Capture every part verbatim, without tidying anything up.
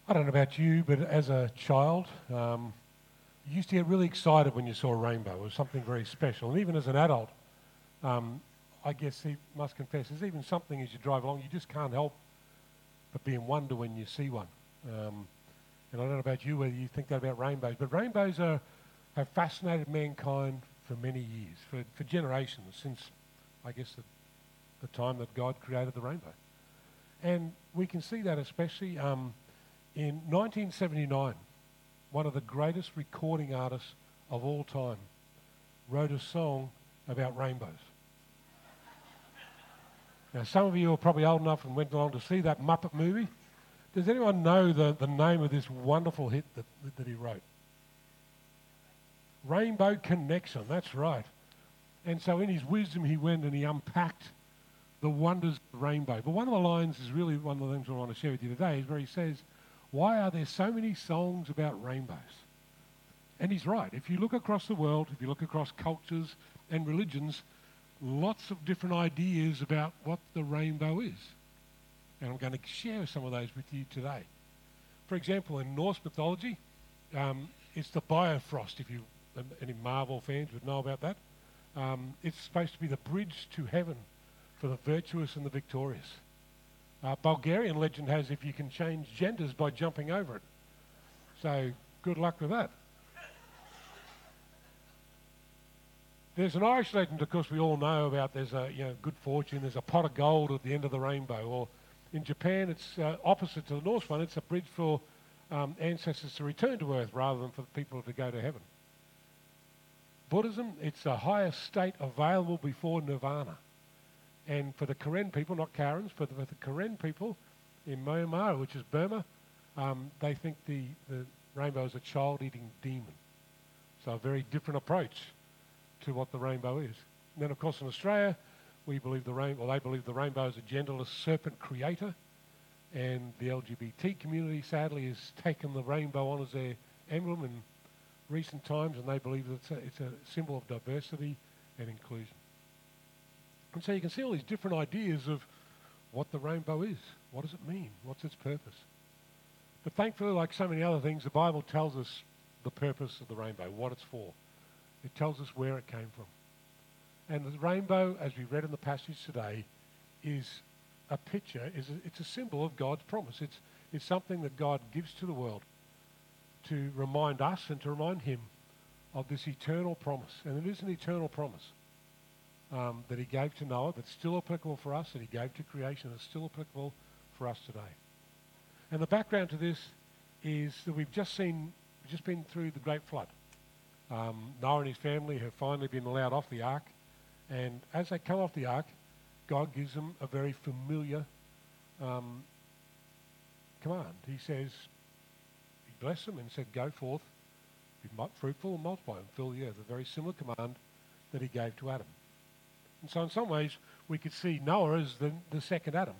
I don't know about you, but as a child, um, you used to get really excited when you saw a rainbow. It was something very special. And even as an adult, um, I guess he must confess, there's even something as you drive along, you just can't help but be in wonder when you see one. Um, and I don't know about you, whether you think that about rainbows, but rainbows are, have fascinated mankind for many years, for, for generations, since, I guess, the, the time that God created the rainbow. And we can see that especially um, in nineteen seventy-nine, one of the greatest recording artists of all time wrote a song about rainbows. Now, some of you are probably old enough and went along to see that Muppet movie. Does anyone know the, the name of this wonderful hit that, that he wrote? Rainbow Connection, that's right. And so in his wisdom, he went and he unpacked the wonders of the rainbow. But one of the lines is really one of the things I want to share with you today, is where he says, why are there so many songs about rainbows? And he's right. If you look across the world, if you look across cultures and religions, lots of different ideas about what the rainbow is. And I'm going to share some of those with you today. For example, in Norse mythology, um, it's the Bifrost, if you, any Marvel fans would know about that. Um, it's supposed to be the bridge to heaven for the virtuous and the victorious. Uh, Bulgarian legend has if you can change genders by jumping over it. So good luck with that. There's an Irish legend, of course, we all know about. There's a you know good fortune. There's a pot of gold at the end of the rainbow. Or in Japan, it's uh, opposite to the Norse one. It's a bridge for um, ancestors to return to Earth rather than for people to go to heaven. Buddhism, it's the highest state available before nirvana. And for the Karen people, not Karens, but for the Karen people in Myanmar, which is Burma, um, they think the, the rainbow is a child-eating demon. So a very different approach to what the rainbow is. And then, of course, in Australia, we believe the rainbow, well, they believe the rainbow is a genderless serpent creator, and the L G B T community, sadly, has taken the rainbow on as their emblem in recent times, and they believe that it's a, it's a symbol of diversity and inclusion. And so you can see all these different ideas of what the rainbow is. What does it mean? What's its purpose? But thankfully, like so many other things, the Bible tells us the purpose of the rainbow, what it's for. It tells us where it came from. And the rainbow, as we read in the passage today, is a picture, is a, it's a symbol of God's promise. It's, it's something that God gives to the world to remind us and to remind him of this eternal promise. And it is an eternal promise um, that he gave to Noah, that's still applicable for us, that he gave to creation, that's still applicable for us today. And the background to this is that we've just seen, we've just been through the Great Flood. Um, Noah and his family have finally been allowed off the ark, and as they come off the ark, God gives them a very familiar um, command. He says, he blessed them and said, go forth, be fruitful and multiply and fill the earth. A very similar command that he gave to Adam. And so in some ways, we could see Noah as the, the second Adam.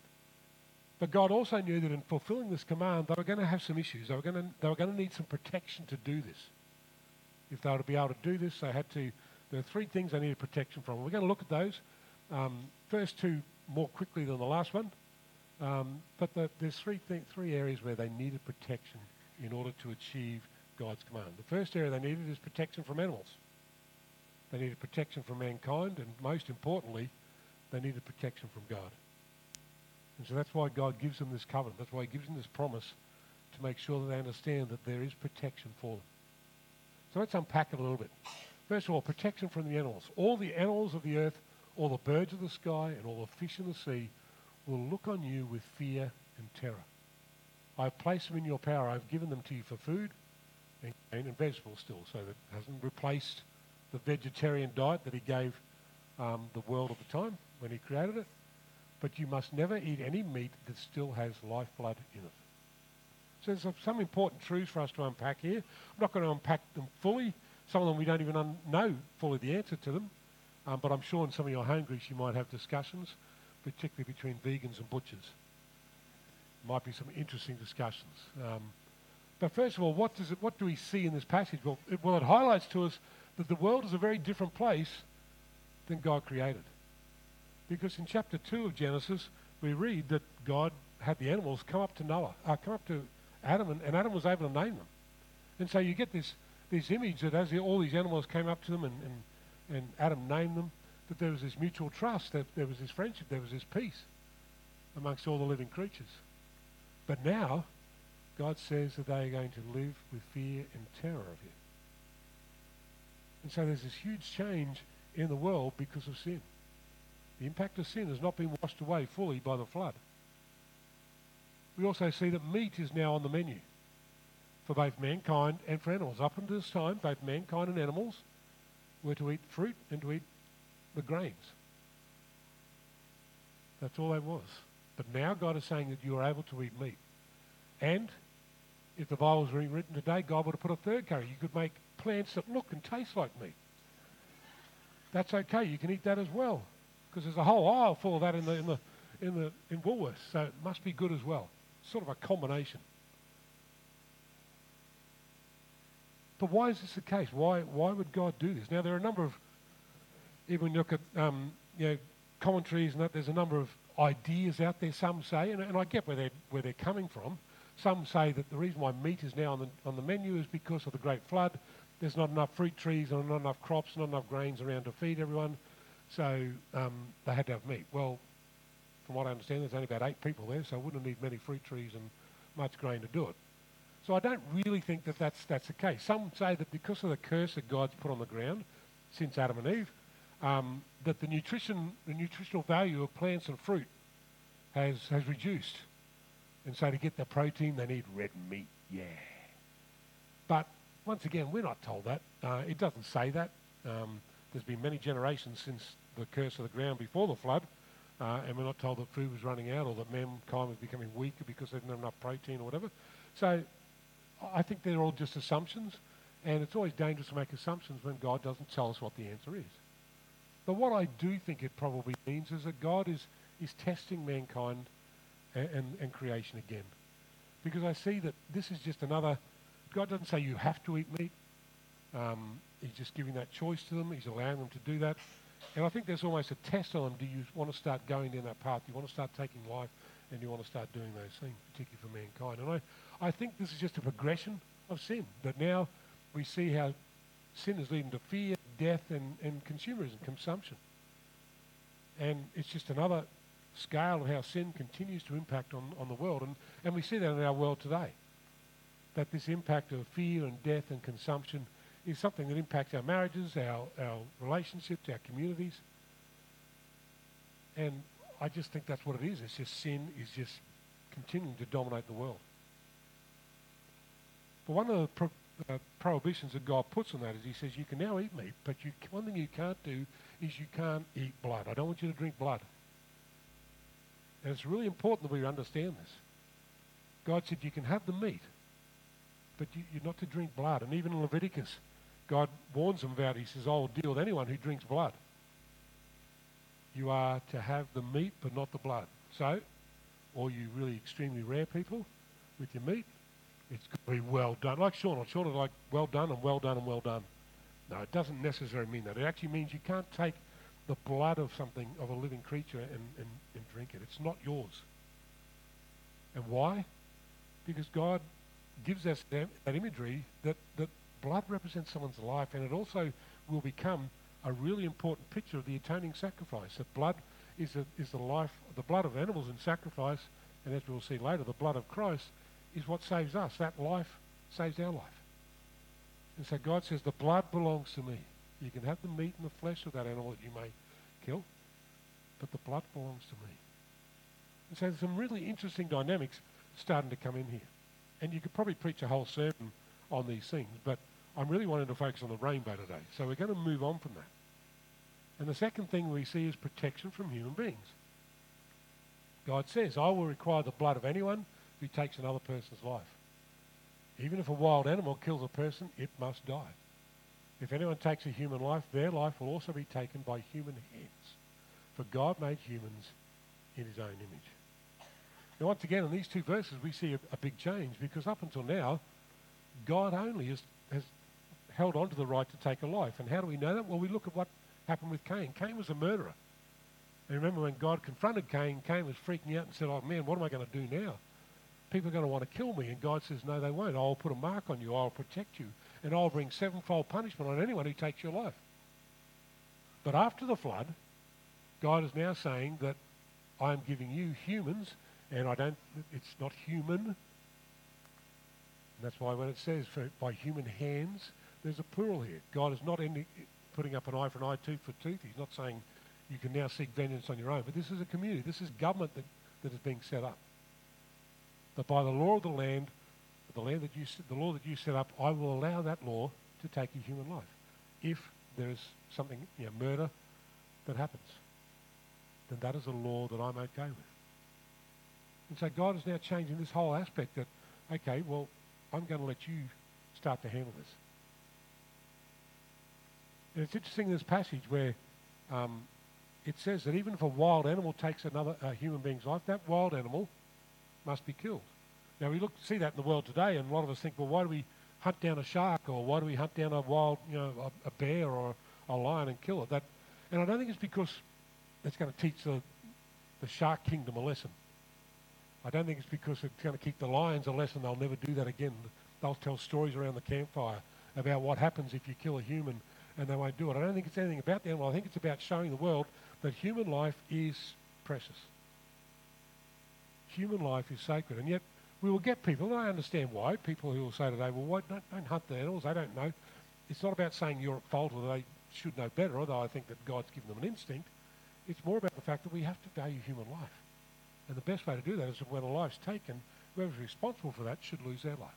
But God also knew that in fulfilling this command, they were going to have some issues. They were going to, they were going to need some protection to do this. If they were to be able to do this, they had to, there are three things they needed protection from. We're going to look at those. Um, first two more quickly than the last one. Um, but the, there's three, th- three areas where they needed protection in order to achieve God's command. The first area they needed is protection from animals. They needed protection from mankind, and most importantly, they needed protection from God. And so that's why God gives them this covenant. That's why he gives them this promise to make sure that they understand that there is protection for them. So let's unpack it a little bit. First of all, protection from the animals. All the animals of the earth, all the birds of the sky, and all the fish in the sea will look on you with fear and terror. I've placed them in your power. I've given them to you for food and, and vegetables still, so that it hasn't replaced the vegetarian diet that he gave um, the world at the time when he created it. But you must never eat any meat that still has lifeblood in it. So there's some important truths for us to unpack here. I'm not going to unpack them fully. Some of them we don't even un- know fully the answer to them. Um, but I'm sure in some of your home groups you might have discussions, particularly between vegans and butchers. Might be some interesting discussions. Um, but first of all, what does it, what do we see in this passage? Well it, well, it highlights to us that the world is a very different place than God created. Because in chapter two of Genesis, we read that God had the animals come up to Noah, uh, come up to Adam, and, and Adam was able to name them. And so you get this this image that as the, all these animals came up to them and, and, and Adam named them, that there was this mutual trust, that there was this friendship, there was this peace amongst all the living creatures. But now, God says that they are going to live with fear and terror of him. And so there's this huge change in the world because of sin. The impact of sin has not been washed away fully by the flood. We also see that meat is now on the menu for both mankind and for animals. Up until this time, both mankind and animals were to eat fruit and to eat the grains. That's all that was. But now God is saying that you are able to eat meat. And if the Bible was rewritten today, God would have put a third category. You could make plants that look and taste like meat. That's okay. You can eat that as well, because there's a whole aisle full of that in the in the in the in Woolworths. So it must be good as well. Sort of a combination. But why is this the case? Why why would God do this? Now there are a number of, even when you look at um, you know commentaries and that, there's a number of ideas out there. Some say, and, and I get where they're where they're coming from. Some say that the reason why meat is now on the on the menu is because of the Great Flood. There's not enough fruit trees and not enough crops, not enough grains around to feed everyone, so um, they had to have meat. Well, from what I understand, there's only about eight people there, so I wouldn't need many fruit trees and much grain to do it. So I don't really think that that's, that's the case. Some say that because of the curse that God's put on the ground since Adam and Eve, um, that the nutrition, the nutritional value of plants and fruit has has reduced. And so to get the protein, they need red meat, yeah. But once again, we're not told that. Uh, it doesn't say that. Um, there's been many generations since the curse of the ground before the flood, uh, and we're not told that food was running out or that mankind was becoming weaker because they didn't have enough protein or whatever. So I think they're all just assumptions, and it's always dangerous to make assumptions when God doesn't tell us what the answer is. But what I do think it probably means is that God is, is testing mankind and, and, and creation again. Because I see that this is just another... God doesn't say you have to eat meat. Um, he's just giving that choice to them. He's allowing them to do that. And I think there's almost a test on them. Do you want to start going down that path? Do you want to start taking life? And you want to start doing those things, particularly for mankind. And I, I think this is just a progression of sin. That now we see how sin is leading to fear, death, and, and consumerism, consumption. And it's just another scale of how sin continues to impact on, on the world. And, and we see that in our world today. That this impact of fear and death and consumption is something that impacts our marriages, our, our relationships, our communities. And I just think that's what it is. It's just sin is just continuing to dominate the world. But one of the pro- uh, prohibitions that God puts on that is he says you can now eat meat, but you, one thing you can't do is you can't eat blood. I don't want you to drink blood. And it's really important that we understand this. God said you can have the meat, but you, you're not to drink blood. And even in Leviticus, God warns them about it. He says, I will deal with anyone who drinks blood. You are to have the meat, but not the blood. So, all you really extremely rare people with your meat, it's got to be well done. Like Sean, Sean is like well done and well done and well done. No, it doesn't necessarily mean that. It actually means you can't take the blood of something, of a living creature, and, and, and drink it. It's not yours. And why? Because God gives us that, that imagery that, that blood represents someone's life, and it also will become a really important picture of the atoning sacrifice. That blood is, a, is the life, the blood of animals in sacrifice, and as we'll see later, the blood of Christ is what saves us. That life saves our life. And so God says, the blood belongs to me. You can have the meat and the flesh of that animal that you may kill, but the blood belongs to me. And so there's some really interesting dynamics starting to come in here. And you could probably preach a whole sermon on these things, but I'm really wanting to focus on the rainbow today. So we're going to move on from that. And the second thing we see is protection from human beings. God says, I will require the blood of anyone who takes another person's life. Even if a wild animal kills a person, it must die. If anyone takes a human life, their life will also be taken by human hands. For God made humans in his own image. Now, once again, in these two verses, we see a, a big change, because up until now, God only has, has held on to the right to take a life. And how do we know that? Well, we look at what happened with Cain. Cain was a murderer. And remember when God confronted Cain, Cain was freaking out and said, oh man, what am I going to do now? people are going to want to kill me. And God says, no, they won't. I'll put a mark on you. I'll protect you. And I'll bring sevenfold punishment on anyone who takes your life. But after the flood, God is now saying that I'm giving you humans, and I don't, it's not human. And that's why when it says for, by human hands, there's a plural here. God is not any, putting up an eye for an eye, tooth for tooth. He's not saying you can now seek vengeance on your own. But this is a community. This is government that, that is being set up. That by the law of the land, the land that you, the law that you set up, I will allow that law to take a human life. If there is something, you know, murder that happens, then that is a law that I'm okay with. And so God is now changing this whole aspect that, okay, well, I'm going to let you start to handle this. And it's interesting in this passage where um, it says that even if a wild animal takes another uh, human being's life, that wild animal must be killed. Now we look see that in the world today, and a lot of us think, well, why do we hunt down a shark, or why do we hunt down a wild, you know, a, a bear or a lion and kill it? That, and I don't think it's because it's going to teach the, the shark kingdom a lesson. I don't think it's because it's going to keep the lions a lesson. They'll never do that again. They'll tell stories around the campfire about what happens if you kill a human, and they won't do it. I don't think it's anything about the animal. I think it's about showing the world that human life is precious. Human life is sacred. And yet we will get people, and I understand why, people who will say today, well, why don't, don't hunt the animals, they don't know. It's not about saying you're at fault or they should know better, although I think that God's given them an instinct. It's more about the fact that we have to value human life. And the best way to do that is that when a life's taken, whoever's responsible for that should lose their life.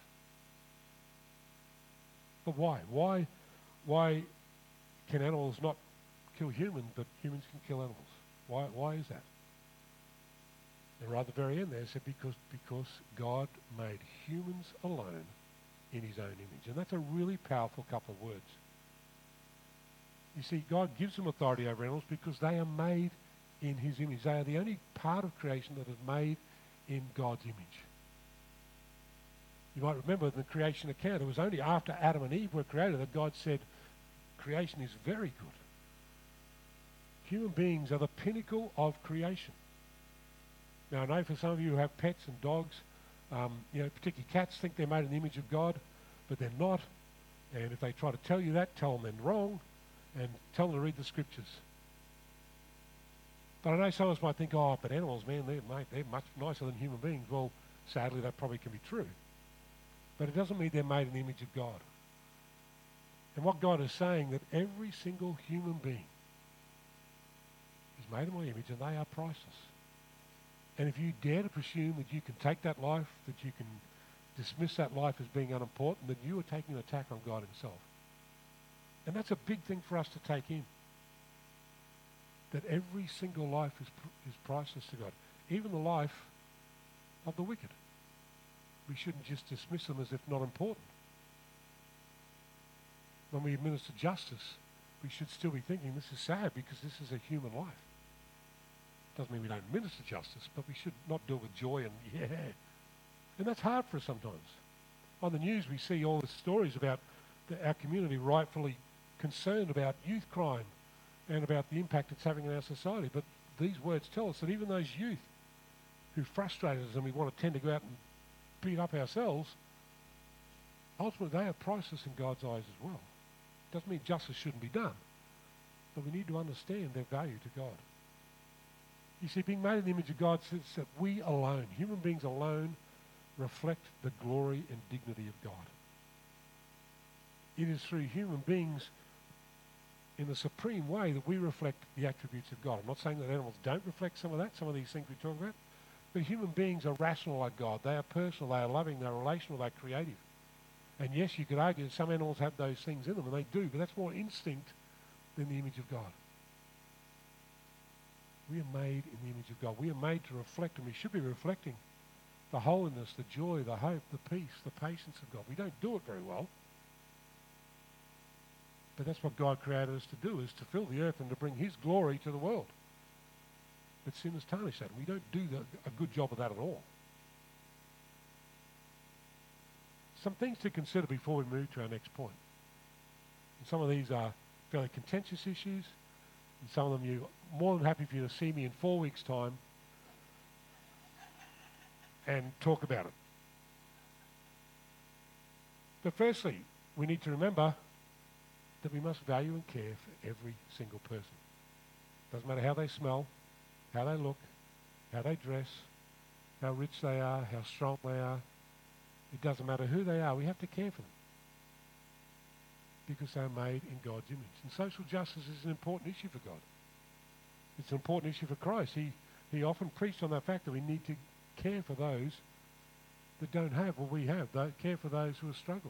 But why? Why, why can animals not kill humans, but humans can kill animals? Why, why is that? And right at the very end there, it said because, because God made humans alone in his own image. And that's a really powerful couple of words. You see, God gives them authority over animals because they are made in his image. They are the only part of creation that is made in God's image. You might remember in the creation account, it was only after Adam and Eve were created that God said, creation is very good. Human beings are the pinnacle of creation. Now, I know for some of you who have pets and dogs, um, you know, particularly cats, think they're made in the image of God, but they're not. And if they try to tell you that, tell them they're wrong, and tell them to read the scriptures. But I know some of us might think, oh, but animals, man, they're, mate, they're much nicer than human beings. Well, sadly, that probably can be true. But it doesn't mean they're made in the image of God. And what God is saying, that every single human being is made in my image, and they are priceless. And if you dare to presume that you can take that life, that you can dismiss that life as being unimportant, then you are taking an attack on God himself. And that's a big thing for us to take in. That every single life is, is priceless to God. Even the life of the wicked. We shouldn't just dismiss them as if not important. When we administer justice, we should still be thinking this is sad because this is a human life. Doesn't mean we don't administer justice, but we should not do it with joy and yeah. And that's hard for us sometimes. On the news we see all the stories about the, our community rightfully concerned about youth crime and about the impact it's having in our society. But these words tell us that even those youth who frustrate us and we want to tend to go out and beat up ourselves, ultimately they are priceless in God's eyes as well. Doesn't mean justice shouldn't be done, but we need to understand their value to God. You see, being made in the image of God says that we alone, human beings alone, reflect the glory and dignity of God. It is through human beings in the supreme way that we reflect the attributes of God. I'm not saying that animals don't reflect some of that, some of these things we talk about, but human beings are rational like God. They are personal, they are loving, they are relational, they are creative. And yes, you could argue that some animals have those things in them, and they do, but that's more instinct than the image of God. We are made in the image of God. We are made to reflect, and we should be reflecting the holiness, the joy, the hope, the peace, the patience of God. We don't do it very well. But that's what God created us to do, is to fill the earth and to bring his glory to the world. But sin has tarnished that. We don't do the, a good job of that at all. Some things to consider before we move to our next point. And some of these are fairly contentious issues, and some of them you're more than happy for you to see me in four weeks' time and talk about it. But firstly, we need to remember that we must value and care for every single person. Doesn't matter how they smell, how they look, how they dress, how rich they are, how strong they are. It doesn't matter who they are. We have to care for them because they're made in God's image. And social justice is an important issue for God. It's an important issue for Christ. He, he often preached on that fact that we need to care for those that don't have what we have, though, care for those who are struggling.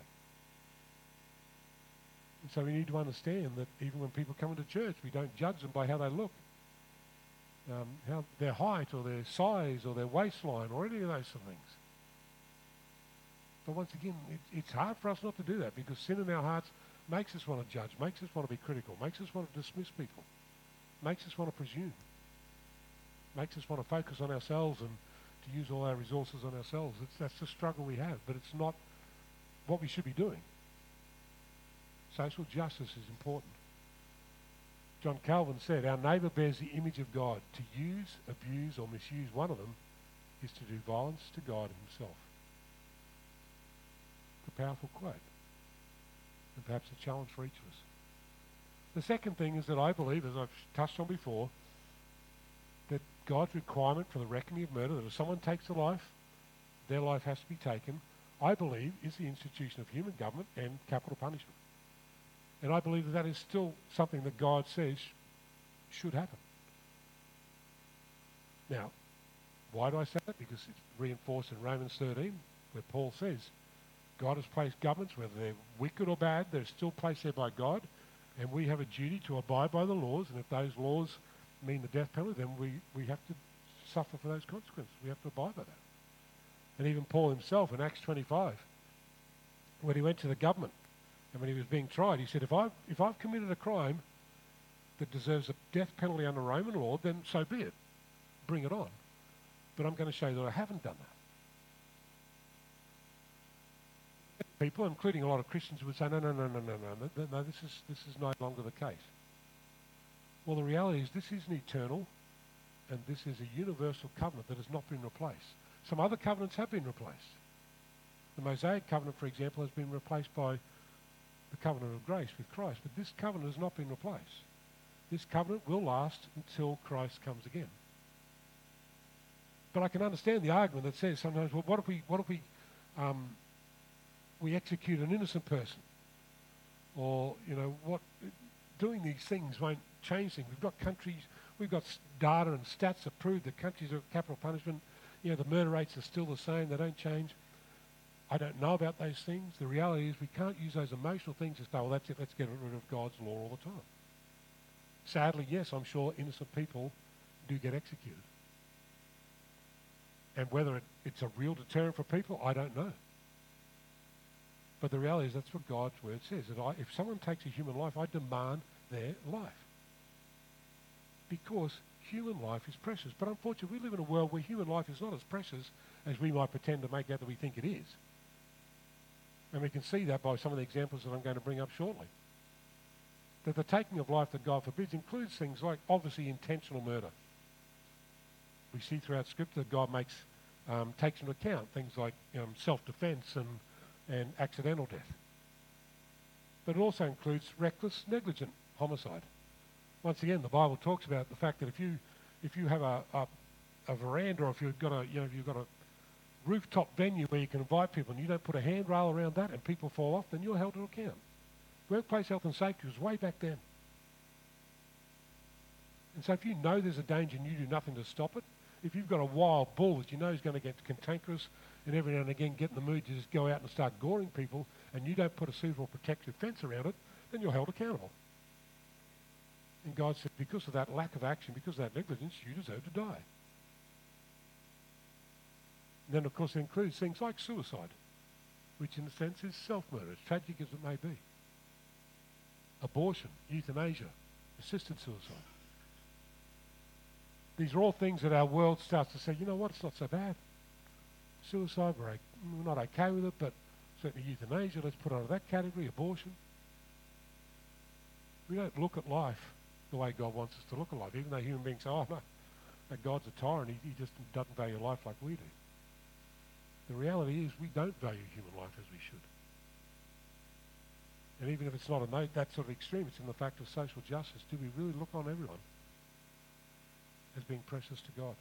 And so we need to understand that even when people come into church, we don't judge them by how they look, um, how their height or their size or their waistline or any of those sort of things. But once again, it, it's hard for us not to do that because sin in our hearts makes us want to judge, makes us want to be critical, makes us want to dismiss people, makes us want to presume, makes us want to focus on ourselves and to use all our resources on ourselves. It's, that's the struggle we have, but it's not what we should be doing. Social justice is important. John Calvin said, our neighbour bears the image of God. To use, abuse or misuse one of them is to do violence to God himself. It's a powerful quote, and perhaps a challenge for each of us. The second thing is that I believe, as I've touched on before, that God's requirement for the reckoning of murder, that if someone takes a life, their life has to be taken, I believe is the institution of human government and capital punishment. And I believe that that is still something that God says should happen. Now, why do I say that? Because it's reinforced in Romans thirteen, where Paul says, God has placed governments, whether they're wicked or bad, they're still placed there by God, and we have a duty to abide by the laws, and if those laws mean the death penalty, then we, we have to suffer for those consequences. We have to abide by that. And even Paul himself in Acts twenty-five, when he went to the government, and when he was being tried, he said, if I've, if I've committed a crime that deserves a death penalty under Roman law, then so be it. Bring it on. But I'm going to show you that I haven't done that. People, including a lot of Christians, would say, no, no, no, no, no, no, no, no, this is, this is no longer the case. Well, the reality is this is an eternal and this is a universal covenant that has not been replaced. Some other covenants have been replaced. The Mosaic covenant, for example, has been replaced by the covenant of grace with Christ, but this covenant has not been replaced. This covenant will last until Christ comes again. But I can understand the argument that says sometimes, well, what if we, what if we, um, we execute an innocent person? Or, you know, what, doing these things won't change things. We've got countries, we've got data and stats that prove that countries of capital punishment, you know, the murder rates are still the same, they don't change. I don't know about those things. The reality is we can't use those emotional things to say, well, that's it, let's get rid of God's law all the time. Sadly, yes, I'm sure innocent people do get executed. And whether it, it's a real deterrent for people, I don't know. But the reality is that's what God's word says. That I, if someone takes a human life, I demand their life. Because human life is precious. But unfortunately, we live in a world where human life is not as precious as we might pretend to make out that we think it is. And we can see that by some of the examples that I'm going to bring up shortly. That the taking of life that God forbids includes things like, obviously, intentional murder. We see throughout Scripture that God makes, um, takes into account things like um, self-defense and, and accidental death. But it also includes reckless, negligent homicide. Once again, the Bible talks about the fact that if you if you have a, a, a veranda, or if you've got a you know if you've got a rooftop venue where you can invite people and you don't put a handrail around that and people fall off, then you're held to account. Workplace health and safety was way back then. And so if you know there's a danger and you do nothing to stop it, if you've got a wild bull that you know is going to get cantankerous and every now and again get in the mood to just go out and start goring people and you don't put a suitable protective fence around it, then you're held accountable. And God said, because of that lack of action, because of that negligence, you deserve to die. And then, of course, it includes things like suicide, which in a sense is self-murder, as tragic as it may be. Abortion, euthanasia, assisted suicide. These are all things that our world starts to say, you know what, it's not so bad. Suicide, we're, we're not okay with it, but certainly euthanasia, let's put it under that category, abortion. We don't look at life the way God wants us to look at life, even though human beings say, oh no, no God's a tyrant, he, he just doesn't value life like we do. The reality is we don't value human life as we should. And even if it's not a note that sort of extreme, it's in the fact of social justice. Do we really look on everyone as being precious to God?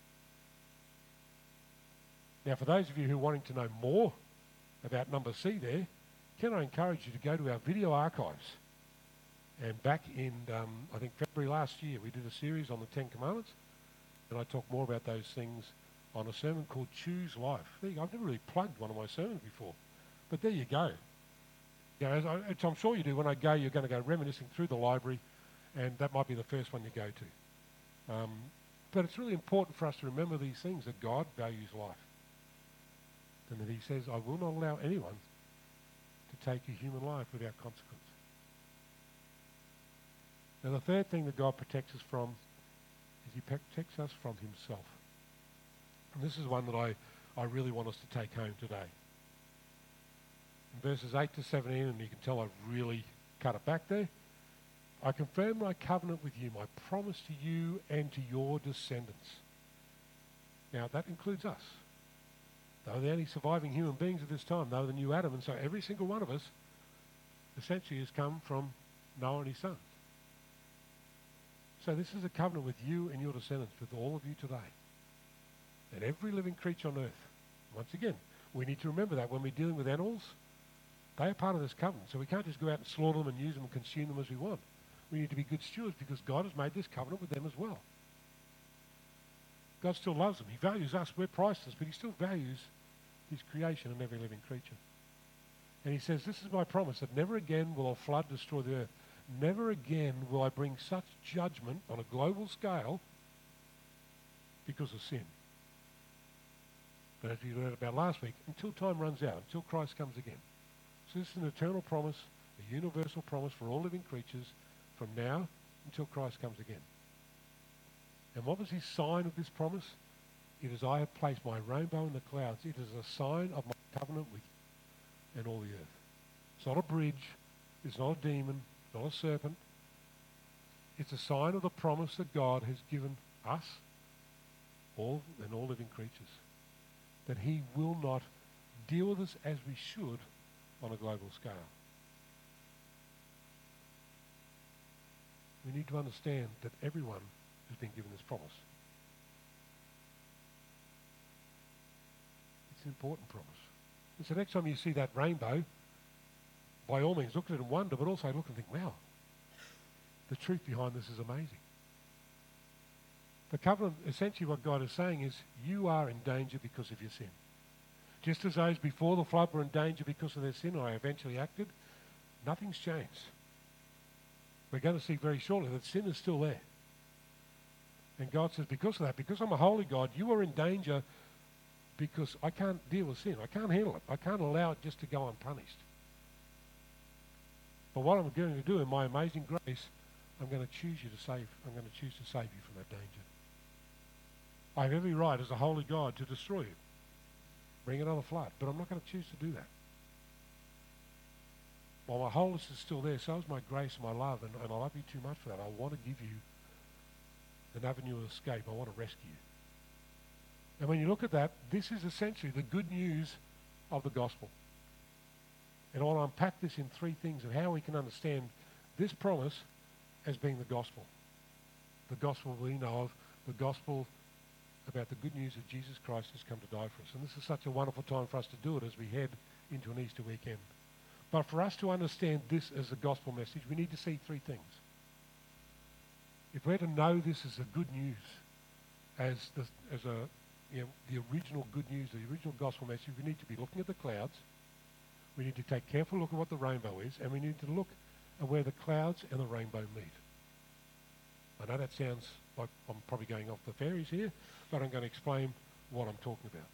Now, for those of you who are wanting to know more about number C there, can I encourage you to go to our video archives? And back in, um, I think, February last year, we did a series on the Ten Commandments, and I talked more about those things on a sermon called Choose Life. There you go. I've never really plugged one of my sermons before, but there you go. You know, as, I, as I'm sure you do, when I go, you're going to go reminiscing through the library, and that might be the first one you go to. Um, but it's really important for us to remember these things, that God values life. And that he says, I will not allow anyone to take a human life without consequence. Now, the third thing that God protects us from is he protects us from himself. And this is one that I, I really want us to take home today. In verses eight to seventeen, and you can tell I've really cut it back there, I confirm my covenant with you, my promise to you and to your descendants. Now, that includes us. They were the only surviving human beings at this time. They were the new Adam, and so every single one of us essentially has come from Noah and his sons. So this is a covenant with you and your descendants, with all of you today. And every living creature on earth. Once again, we need to remember that when we're dealing with animals, they are part of this covenant. So we can't just go out and slaughter them and use them and consume them as we want. We need to be good stewards because God has made this covenant with them as well. God still loves them. He values us. We're priceless, but he still values his creation and every living creature. And he says, this is my promise, that never again will a flood destroy the earth. Never again will I bring such judgment on a global scale because of sin. But as we read about last week, until time runs out, until Christ comes again. So this is an eternal promise, a universal promise for all living creatures from now until Christ comes again. And what was his sign of this promise? It is, I have placed my rainbow in the clouds. It is a sign of my covenant with you and all the earth. It's not a bridge. It's not a demon. It's not a serpent. It's a sign of the promise that God has given us, all and all living creatures, that he will not deal with us as we should on a global scale. We need to understand that everyone has been given this promise. It's an important promise. And so next time you see that rainbow, by all means look at it and wonder, but also look and think, wow, the truth behind this is amazing. The covenant, essentially what God is saying is, you are in danger because of your sin. Just as those before the flood were in danger because of their sin, or I eventually acted, nothing's changed. We're going to see very shortly that sin is still there. And God says, because of that, because I'm a holy God, you are in danger because I can't deal with sin. I can't handle it. I can't allow it just to go unpunished. But what I'm going to do in my amazing grace, I'm going to choose you to save. I'm going to choose to save you from that danger. I have every right as a holy God to destroy you. Bring another flood. But I'm not going to choose to do that. While my holiness is still there, so is my grace and my love, and, and I love you too much for that. I want to give you an avenue of escape. I want to rescue you. And when you look at that, this is essentially the good news of the gospel. And I want to unpack this in three things of how we can understand this promise as being the gospel. The gospel we know of, the gospel about the good news that Jesus Christ has come to die for us. And this is such a wonderful time for us to do it as we head into an Easter weekend. But for us to understand this as a gospel message, we need to see three things. If we're to know this as the good news, as the, as a, you know, the original good news, the original gospel message, we need to be looking at the clouds. We need to take a careful look at what the rainbow is, and we need to look at where the clouds and the rainbow meet. I know that sounds like I'm probably going off the fairies here, but I'm going to explain what I'm talking about.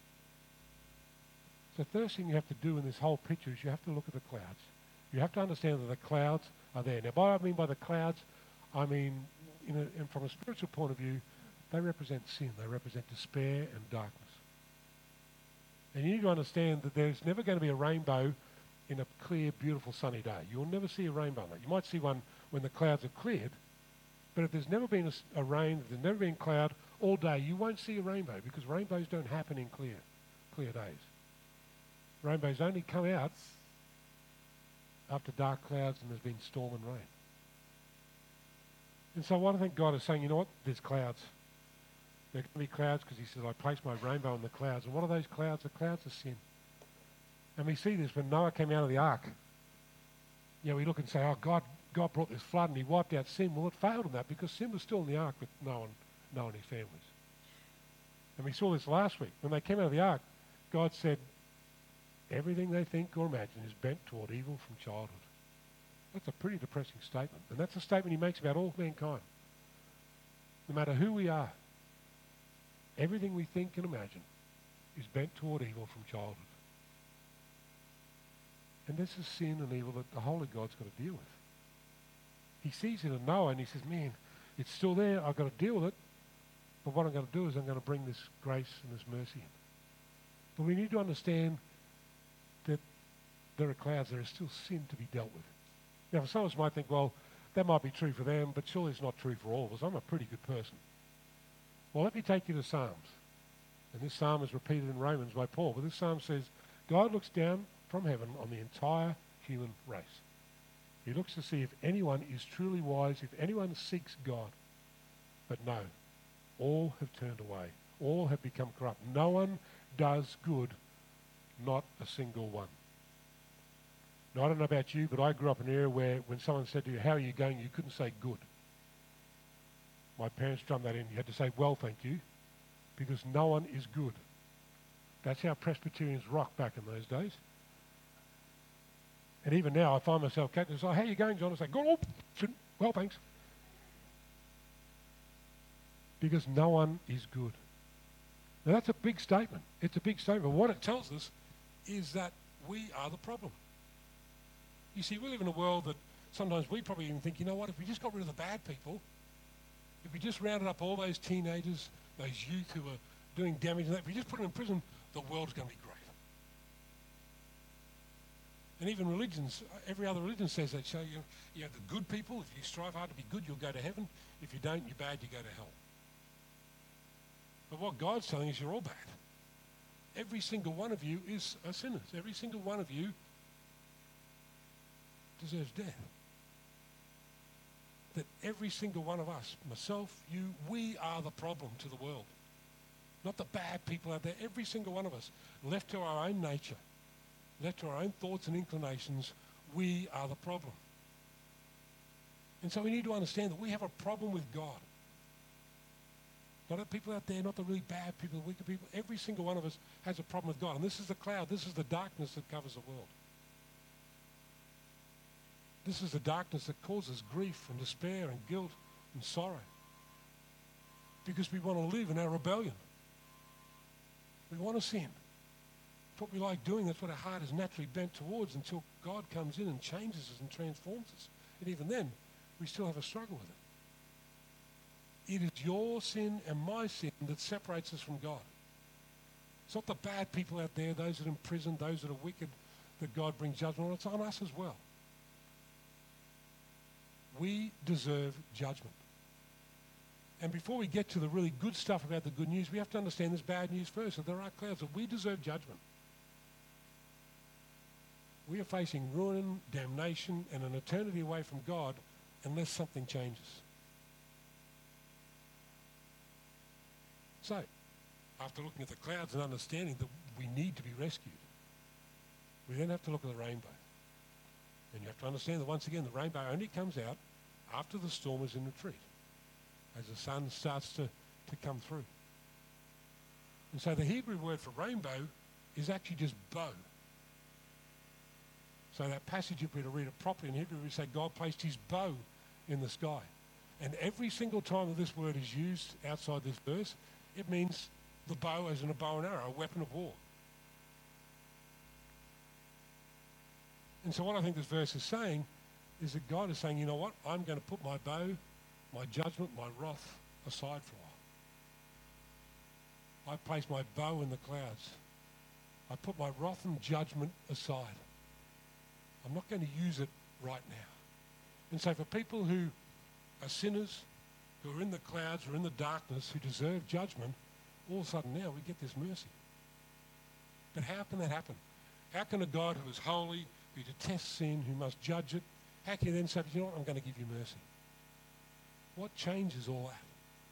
So the first thing you have to do in this whole picture is you have to look at the clouds. You have to understand that the clouds are there. Now, by what I mean by the clouds, I mean, in a, and from a spiritual point of view, they represent sin. They represent despair and darkness. And you need to understand that there's never going to be a rainbow in a clear, beautiful, sunny day. You'll never see a rainbow. You might see one when the clouds have cleared, but if there's never been a, a rain, if there's never been a cloud all day, you won't see a rainbow because rainbows don't happen in clear, clear days. Rainbows only come out after dark clouds and there's been storm and rain. And so what I think God is saying, you know what, there's clouds. There can be clouds because he says, I place my rainbow in the clouds. And what are those clouds? The clouds of sin. And we see this when Noah came out of the ark. You know, we look and say, oh, God, God brought this flood and he wiped out sin. Well, it failed in that because sin was still in the ark with Noah and, Noah and his families. And we saw this last week. When they came out of the ark, God said, everything they think or imagine is bent toward evil from childhood. That's a pretty depressing statement. And that's a statement he makes about all mankind. No matter who we are, everything we think and imagine is bent toward evil from childhood. And this is sin and evil that the Holy God's got to deal with. He sees it in Noah and he says, man, it's still there, I've got to deal with it. But what I'm going to do is I'm going to bring this grace and this mercy in. But we need to understand that there are clouds, there is still sin to be dealt with. Now, some of us might think, well, that might be true for them, but surely it's not true for all of us. I'm a pretty good person. Well, let me take you to Psalms. And this psalm is repeated in Romans by Paul. But this psalm says, God looks down from heaven on the entire human race. He looks to see if anyone is truly wise, if anyone seeks God. But no, all have turned away. All have become corrupt. No one does good, not a single one. Now, I don't know about you, but I grew up in an era where when someone said to you, how are you going, you couldn't say good. My parents drummed that in. You had to say, well, thank you, because no one is good. That's how Presbyterians rock back in those days. And even now, I find myself catching, so, how are you going, John? I say, good, oh, well, thanks. Because no one is good. Now, that's a big statement. It's a big statement. What it tells us is that we are the problem. You see, we live in a world that sometimes we probably even think, you know what, if we just got rid of the bad people, if we just rounded up all those teenagers, those youth who are doing damage, and that, if we just put them in prison, the world's going to be great. And even religions, every other religion says that. So you, you have the good people. If you strive hard to be good, you'll go to heaven. If you don't, you're bad, you go to hell. But what God's telling us, you're all bad. Every single one of you is a sinner. Every single one of you deserves death. That every single one of us, myself, you, we are the problem to the world. Not the bad people out there. Every single one of us, left to our own nature, left to our own thoughts and inclinations, we are the problem. And so we need to understand that we have a problem with God. Not the people out there, not the really bad people, the wicked people. Every single one of us has a problem with God. And this is the cloud. This is the darkness that covers the world. This is the darkness that causes grief and despair and guilt and sorrow. Because we want to live in our rebellion. We want to sin. It's what we like doing. That's what our heart is naturally bent towards until God comes in and changes us and transforms us. And even then, we still have a struggle with it. It is your sin and my sin that separates us from God. It's not the bad people out there, those that are in prison, those that are wicked, that God brings judgment on. It's on us as well. We deserve judgment. And before we get to the really good stuff about the good news, we have to understand this bad news first, that there are clouds, that we deserve judgment. We are facing ruin, damnation, and an eternity away from God unless something changes. So, after looking at the clouds and understanding that we need to be rescued, we then have to look at the rainbow. And you have to understand that once again, the rainbow only comes out after the storm is in retreat, as the sun starts to, to come through. And so the Hebrew word for rainbow is actually just bow. So that passage, if we were to read it properly in Hebrew, we say God placed his bow in the sky. And every single time that this word is used outside this verse, it means the bow as in a bow and arrow, a weapon of war. And so what I think this verse is saying is that God is saying, you know what, I'm going to put my bow, my judgment, my wrath aside for a while. I place my bow in the clouds. I put my wrath and judgment aside. I'm not going to use it right now. And so for people who are sinners, who are in the clouds, who are in the darkness, who deserve judgment, all of a sudden now we get this mercy. But how can that happen? How can a God who is holy, who detests sin, who must judge it, how can you then say, you know what, I'm going to give you mercy? What changes all that?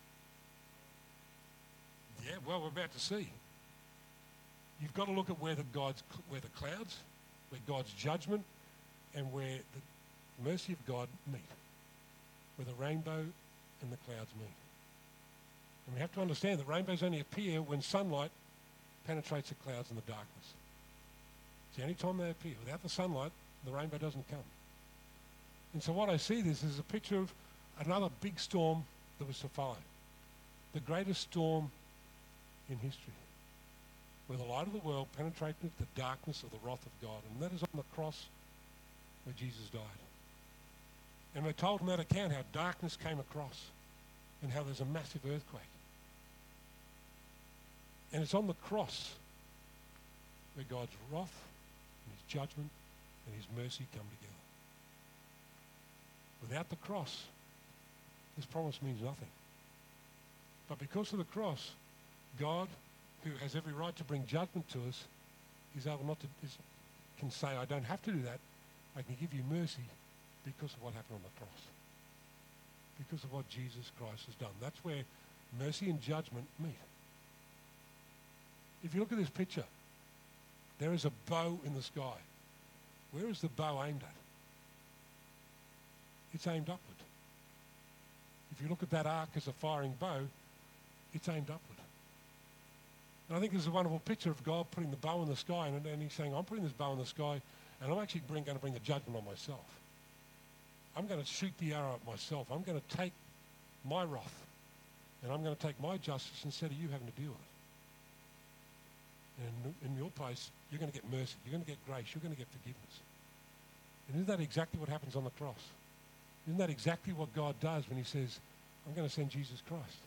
Yeah, well, we're about to see. You've got to look at where the God's, where the clouds, where God's judgment, and where the mercy of God meet, where the rainbow and the clouds meet. And we have to understand that rainbows only appear when sunlight penetrates the clouds and the darkness. It's the only time they appear. Without the sunlight, the rainbow doesn't come. And so what I see this is a picture of another big storm that was to follow. The greatest storm in history, where the light of the world penetrated the darkness of the wrath of God. And that is on the cross where Jesus died. And we're told in that account how darkness came across and how there's a massive earthquake. And it's on the cross where God's wrath and his judgment and his mercy come together. Without the cross, this promise means nothing. But because of the cross, God, who has every right to bring judgment to us, is able not to, is, can say, I don't have to do that. I can give you mercy because of what happened on the cross. Because of what Jesus Christ has done. That's where mercy and judgment meet. If you look at this picture, there is a bow in the sky. Where is the bow aimed at? It's aimed upward. If you look at that arc as a firing bow, it's aimed upward. And I think this is a wonderful picture of God putting the bow in the sky, and, and he's saying, I'm putting this bow in the sky, and I'm actually bring, going to bring the judgment on myself. I'm going to shoot the arrow at myself. I'm going to take my wrath, and I'm going to take my justice instead of you having to deal with it. And in your place, you're going to get mercy. You're going to get grace. You're going to get forgiveness. And isn't that exactly what happens on the cross? Isn't that exactly what God does when he says, I'm going to send Jesus Christ?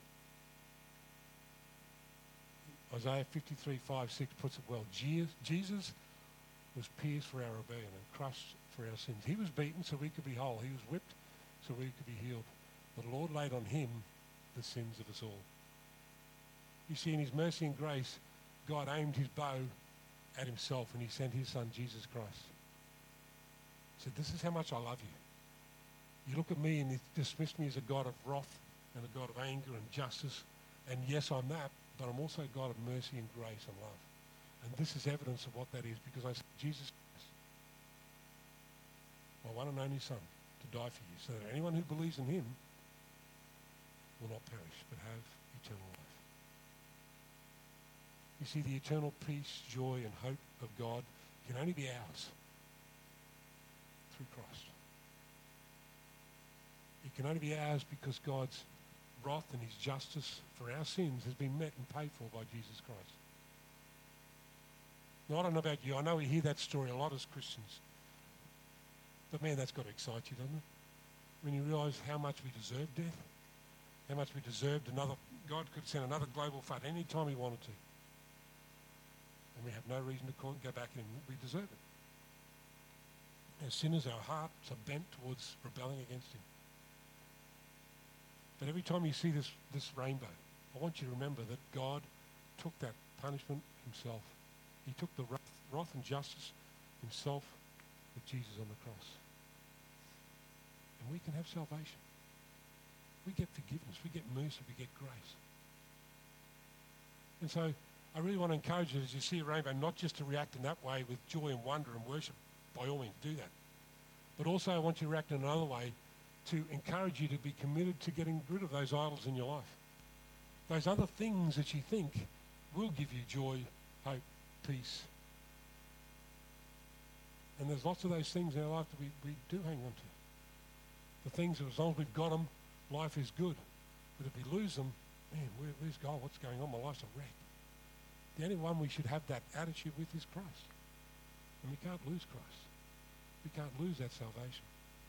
Isaiah fifty-three, five, six puts it well. Jesus was pierced for our rebellion and crushed for our sins. He was beaten so we could be whole. He was whipped so we could be healed. The Lord laid on him the sins of us all. You see, in his mercy and grace, God aimed his bow at himself and he sent his son, Jesus Christ. He said, this is how much I love you. You look at me and you dismiss me as a God of wrath and a God of anger and justice. And yes, I'm that, but I'm also a God of mercy and grace and love. And this is evidence of what that is, because I said, Jesus Christ, my one and only Son, to die for you, so that anyone who believes in him will not perish, but have eternal life. You see, the eternal peace, joy, and hope of God can only be ours through Christ. It can only be ours because God's wrath and his justice for our sins has been met and paid for by Jesus Christ. Now, I don't know about you. I know we hear that story a lot as Christians. But man, that's got to excite you, doesn't it? When you realise how much we deserve death, how much we deserved another, God could send another global flood any time he wanted to. And we have no reason to call, go back and we deserve it. As sinners, our hearts are bent towards rebelling against him. But every time you see this, this rainbow, I want you to remember that God took that punishment himself. He took the wrath, wrath and justice himself with Jesus on the cross. And we can have salvation. We get forgiveness. We get mercy. We get grace. And so I really want to encourage you, as you see a rainbow, not just to react in that way with joy and wonder and worship. By all means, do that. But also I want you to react in another way, to encourage you to be committed to getting rid of those idols in your life. Those other things that you think will give you joy, hope, peace. And there's lots of those things in our life that we, we do hang on to. The things that as long as we've got them, life is good. But if we lose them, man, where, where's God? What's going on? My life's a wreck. The only one we should have that attitude with is Christ. And we can't lose Christ. We can't lose that salvation.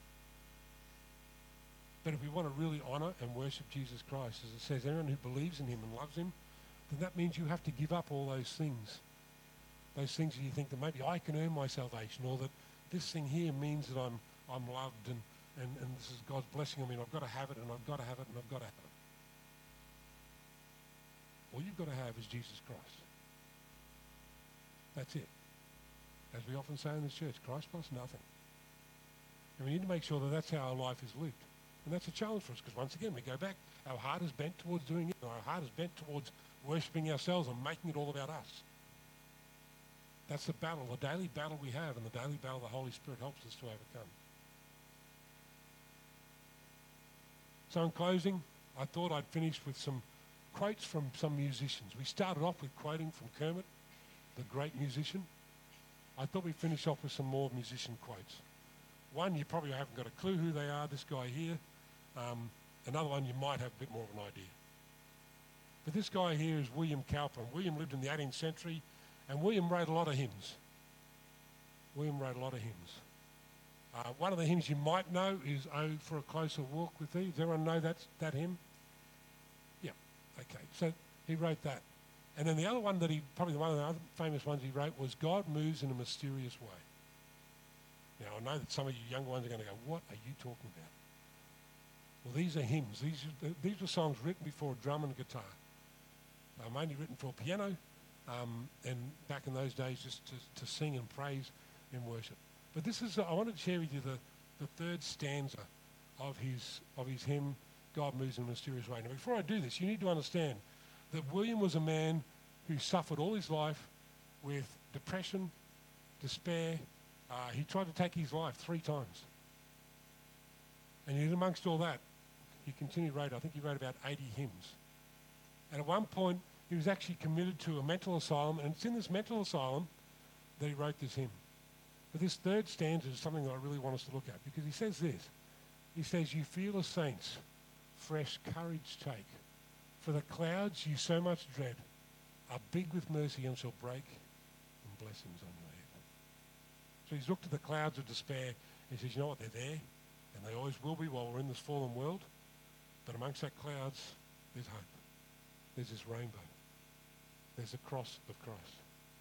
But if we want to really honour and worship Jesus Christ, as it says, anyone who believes in him and loves him, then that means you have to give up all those things. Those things that you think that maybe I can earn my salvation, or that this thing here means that I'm I'm loved and, and, and this is God's blessing on me and I've got to have it and I've got to have it and I've got to have it. All you've got to have is Jesus Christ. That's it. As we often say in this church, Christ plus nothing. And we need to make sure that that's how our life is lived. And that's a challenge for us, because once again, we go back, our heart is bent towards doing it, our heart is bent towards worshipping ourselves and making it all about us. That's the battle, the daily battle we have, and the daily battle the Holy Spirit helps us to overcome. So in closing, I thought I'd finish with some quotes from some musicians. We started off with quoting from Kermit, the great musician. I thought we'd finish off with some more musician quotes. One, you probably haven't got a clue who they are, this guy here. Um, another one, you might have a bit more of an idea. But this guy here is William Cowper. William lived in the eighteenth century, and William wrote a lot of hymns. William wrote a lot of hymns. Uh, one of the hymns you might know is "Oh, for a Closer Walk with Thee." Does everyone know that, that hymn? Yeah, okay. So he wrote that. And then the other one that he, probably one of the other famous ones he wrote was "God Moves in a Mysterious Way." Now, I know that some of you younger ones are going to go, what are you talking about? Well, these are hymns. These are, these were songs written before drum and guitar. Uh, mainly written for piano, um, and back in those days just to, to sing and praise in worship. But this is, uh, I wanted to share with you the, the third stanza of his, of his hymn, "God Moves in a Mysterious Way." Now, before I do this, you need to understand that William was a man who suffered all his life with depression, despair. Uh, he tried to take his life three times. And yet amongst all that, he continued to write, I think he wrote about eighty hymns. And at one point, he was actually committed to a mental asylum, and it's in this mental asylum that he wrote this hymn. But this third stanza is something that I really want us to look at, because he says this. He says, "You fearless saints, fresh courage take, for the clouds you so much dread are big with mercy and shall break in blessings on your head." So he's looked at the clouds of despair, and he says, you know what, they're there, and they always will be while we're in this fallen world. But amongst that clouds, there's hope. There's this rainbow. There's the cross of Christ.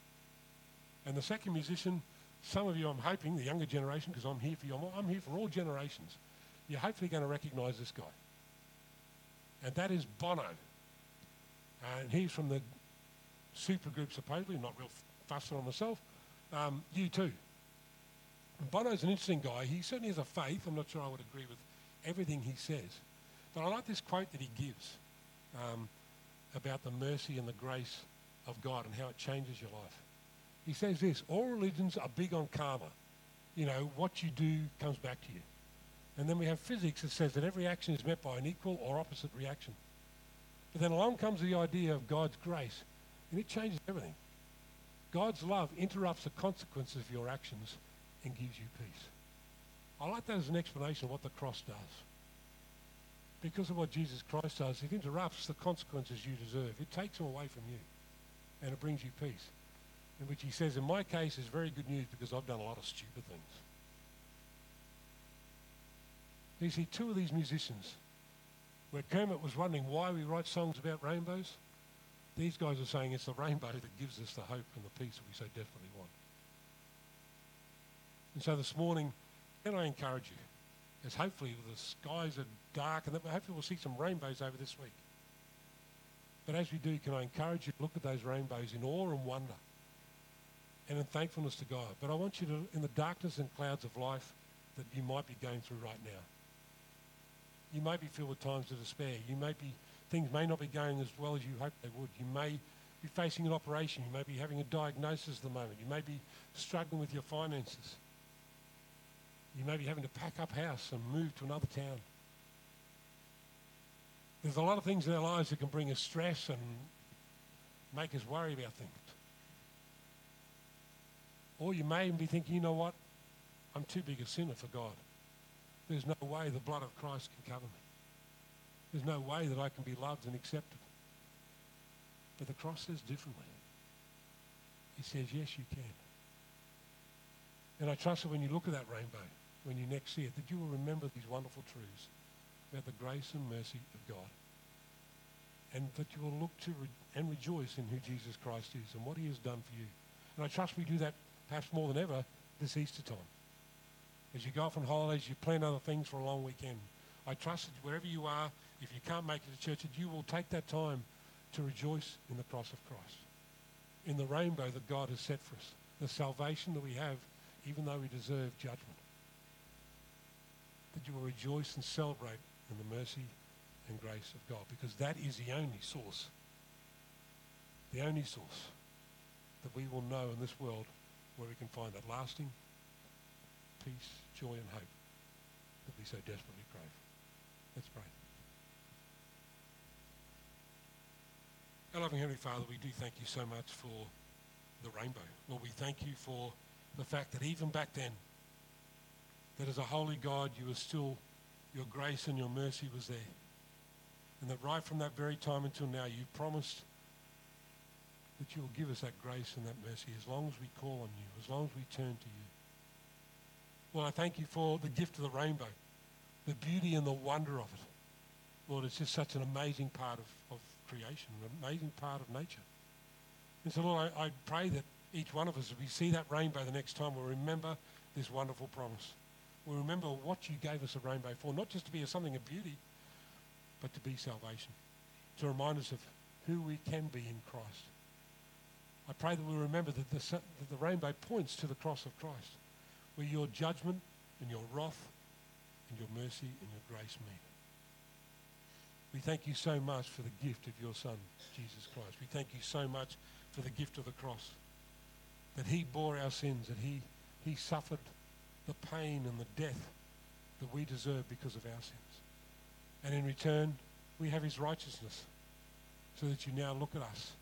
And the second musician, some of you, I'm hoping, the younger generation, because I'm here for you, I'm, I'm here for all generations, you're hopefully going to recognise this guy. And that is Bono. And he's from the supergroup, supposedly, not real fussing on myself, um, U two. Bono's an interesting guy. He certainly has a faith. I'm not sure I would agree with everything he says. But I like this quote that he gives um, about the mercy and the grace of God and how it changes your life. He says this: all religions are big on karma. You know, what you do comes back to you. And then we have physics that says that every action is met by an equal or opposite reaction. But then along comes the idea of God's grace, and it changes everything. God's love interrupts the consequences of your actions and gives you peace. I like that as an explanation of what the cross does. Because of what Jesus Christ does, it interrupts the consequences you deserve. It takes them away from you, and it brings you peace. In which he says, in my case, is very good news because I've done a lot of stupid things. You see, two of these musicians, where Kermit was wondering why we write songs about rainbows, these guys are saying it's the rainbow that gives us the hope and the peace that we so desperately want. And so this morning, can I encourage you, as hopefully the skies are dark, and hopefully we'll see some rainbows over this week. But as we do, can I encourage you to look at those rainbows in awe and wonder and in thankfulness to God. But I want you to, in the darkness and clouds of life that you might be going through right now, you might be filled with times of despair. You may be, things may not be going as well as you hoped they would. You may be facing an operation. You may be having a diagnosis at the moment. You may be struggling with your finances. You may be having to pack up house and move to another town. There's a lot of things in our lives that can bring us stress and make us worry about things. Or you may even be thinking, you know what? I'm too big a sinner for God. There's no way the blood of Christ can cover me. There's no way that I can be loved and accepted. But the cross says differently. It says, yes, you can. And I trust that when you look at that rainbow, when you next see it, that you will remember these wonderful truths about the grace and mercy of God. And that you will look to re- and rejoice in who Jesus Christ is and what he has done for you. And I trust we do that perhaps more than ever this Easter time. As you go off on holidays, you plan other things for a long weekend. I trust that wherever you are, if you can't make it to church, that you will take that time to rejoice in the cross of Christ, in the rainbow that God has set for us, the salvation that we have, even though we deserve judgment. That you will rejoice and celebrate in the mercy and grace of God, because that is the only source, the only source that we will know in this world where we can find that lasting peace, joy and hope that we so desperately crave. Let's pray. Our loving Heavenly Father, we do thank you so much for the rainbow. Lord, we thank you for the fact that even back then, that as a holy God, you were still, your grace and your mercy was there. And that right from that very time until now, you promised that you will give us that grace and that mercy as long as we call on you, as long as we turn to you. Lord, I thank you for the gift of the rainbow, the beauty and the wonder of it. Lord, it's just such an amazing part of, of creation, an amazing part of nature. And so, Lord, I, I pray that each one of us, as we see that rainbow the next time, will remember this wonderful promise. We'll remember what you gave us a rainbow for, not just to be something of beauty, but to be salvation, to remind us of who we can be in Christ. I pray that we remember that the, that the rainbow points to the cross of Christ, where your judgment and your wrath and your mercy and your grace meet. We thank you so much for the gift of your Son, Jesus Christ. We thank you so much for the gift of the cross, that he bore our sins, that he, he suffered the pain and the death that we deserve because of our sins. And in return, we have his righteousness, so that you now look at us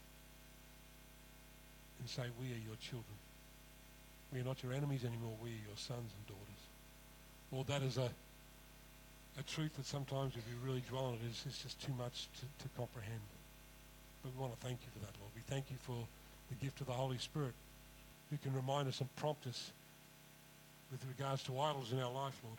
and say, we are your children. We are not your enemies anymore. We are your sons and daughters. Lord, that is a, a truth that sometimes if we really dwell on it, it's, it's just too much to, to comprehend. But we want to thank you for that, Lord. We thank you for the gift of the Holy Spirit, who can remind us and prompt us with regards to idols in our life, Lord.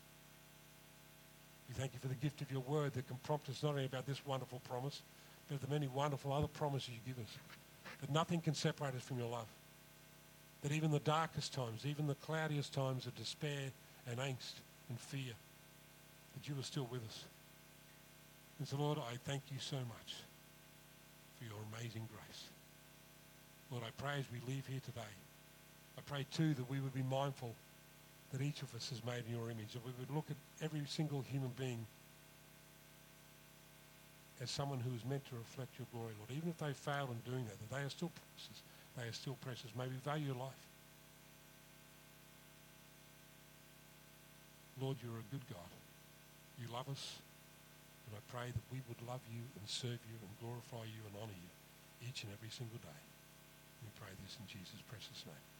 We thank you for the gift of your word that can prompt us not only about this wonderful promise, but the many wonderful other promises you give us. That nothing can separate us from your love. That even the darkest times, even the cloudiest times of despair and angst and fear, that you are still with us. And so, Lord, I thank you so much for your amazing grace. Lord, I pray as we leave here today, I pray too that we would be mindful that each of us is made in your image, that we would look at every single human being as someone who is meant to reflect your glory, Lord. Even if they fail in doing that, that they are still precious. They are still precious. May we value life. Lord, you're a good God. You love us, and I pray that we would love you and serve you and glorify you and honour you each and every single day. We pray this in Jesus' precious name.